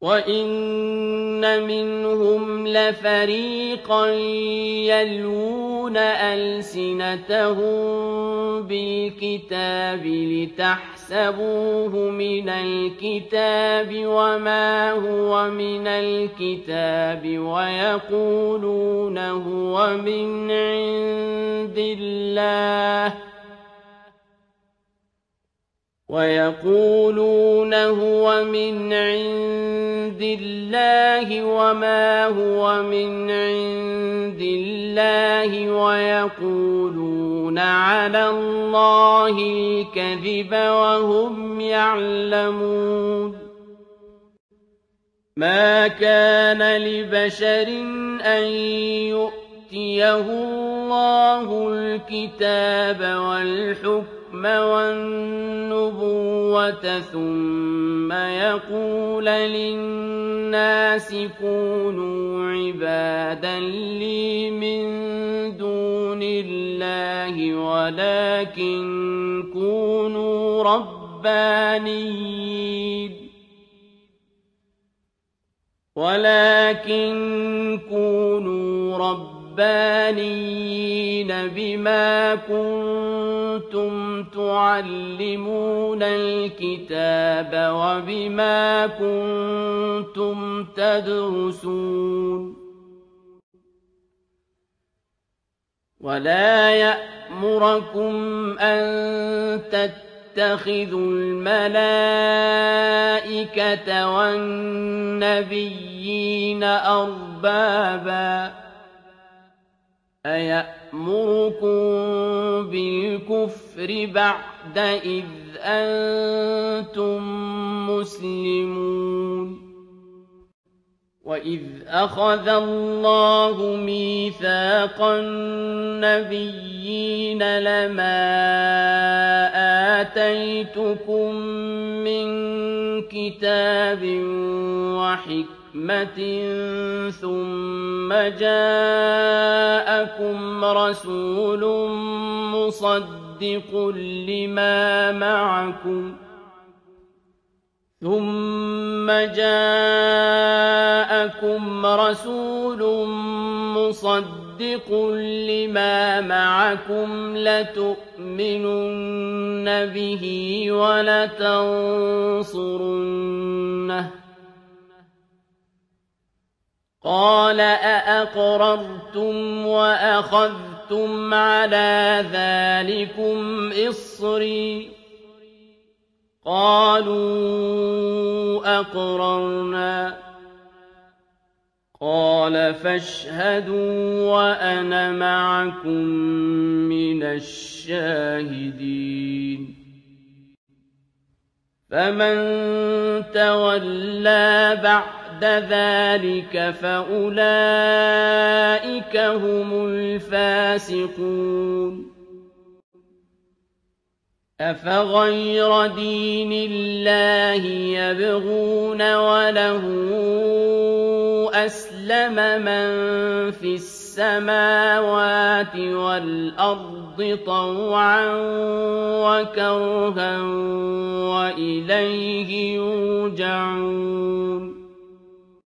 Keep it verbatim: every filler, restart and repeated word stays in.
وَإِنَّ مِنْهُمْ لَفَرِيقًا يَلْوُونَ أَلْسِنَتَهُم بِالْكِتَابِ لِتَحْسَبُوهُ مِنَ الْكِتَابِ وَمَا هُوَ مِنَ الْكِتَابِ وَيَقُولُونَ هُوَ مِنْ عِندِ اللَّهِ وَيَقُولُونَ هُوَ مِنْ عِندِ اللَّهِ وَمَا هُوَ مِنْ عِندِ اللَّهِ وَيَقُولُونَ عَلَى اللَّهِ الْكَذِبَ وَهُمْ يَعْلَمُونَ مَا كَانَ لِبَشَرٍ أَن يُؤْتِيَهُ اللَّهُ الْكِتَابَ وَالْحُكْمَ وَالنُّبُوَّةَ ثُمَّ يَقُولَ لِلنَّاسِ كُونُوا عِبَادًا لِّي مِن دُونِ اللَّهِ وَلَٰكِن كُونُوا رَبَّانِيِّينَ ولكن كونوا ربانيين بما كنتم تعلمون الكتاب وبما كنتم تدرسون ولا يأمركم أن تتخذوا الملائكة والنبيين أربابا أيأمركم بالكفر بعد إذ أنتم مسلمون وَإِذْ أَخَذَ اللَّهُ مِيثَاقَ النَّبِيِّينَ لَمَا آتَيْتُكُم مِّن كِتَابٍ وَحِكْمَةٍ ثُمَّ جَاءَكُمْ رَسُولٌ مُّصَدِّقٌ لِّمَا مَعَكُمْ ثُمَّ جَاءَكُمْ رَسُولٌ مُّصَدِّقٌ لِّمَا مَعَكُمْ لَتُؤْمِنُنَّ بِهِ وَلَتَنصُرُنَّهُ قَالَ أَأَقْرَرْتُمْ وَأَخَذْتُمْ عَلَىٰ ذَٰلِكُمْ إِصْرِي قالوا أقررنا قال فاشهدوا وأنا معكم من الشاهدين فمن تولى بعد ذلك فأولئك هم الفاسقون أفغير دين الله يبغون وله أسلم من في السماوات والأرض طوعا وكرها وإليه يرجعون